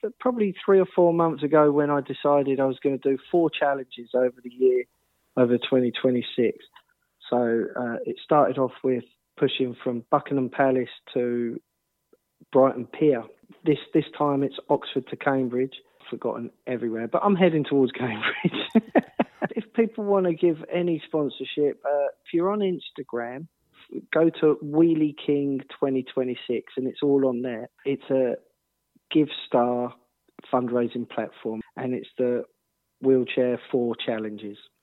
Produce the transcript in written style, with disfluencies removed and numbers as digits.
probably 3 or 4 months ago when I decided I was going to do 4 challenges over the year, over 2026. So it started off with pushing from Buckingham Palace to Brighton Pier. This time it's Oxford to Cambridge. Forgotten everywhere, but I'm heading towards Cambridge. If people want to give any sponsorship, if you're on Instagram, go to Wheelie King 2026 and it's all on there. It's a GiveStar fundraising platform and it's the wheelchair 4 challenges.